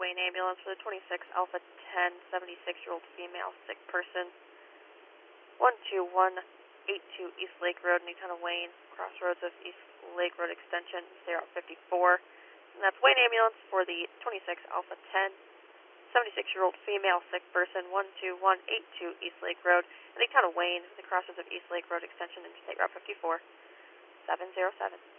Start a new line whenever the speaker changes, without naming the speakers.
Wayne ambulance for the 26 Alpha 10, 76-year-old female sick person. 12182 East Lake Road, Newtown of Wayne, crossroads of East Lake Road Extension, stay Route 54. And that's Wayne ambulance for the 26 Alpha 10, 76-year-old female sick person, 12182 East Lake Road, Newtown of Wayne, the crossroads of East Lake Road Extension, and state Route 54. 707.